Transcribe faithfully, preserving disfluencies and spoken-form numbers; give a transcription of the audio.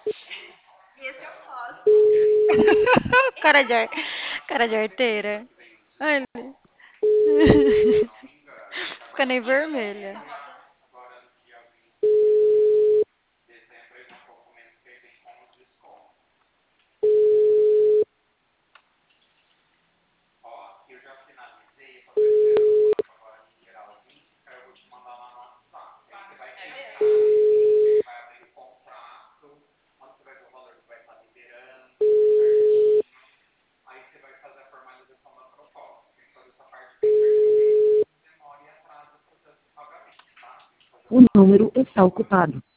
Cara de, ar- cara de arteira. Ai, fica nem vermelha. O número está ocupado.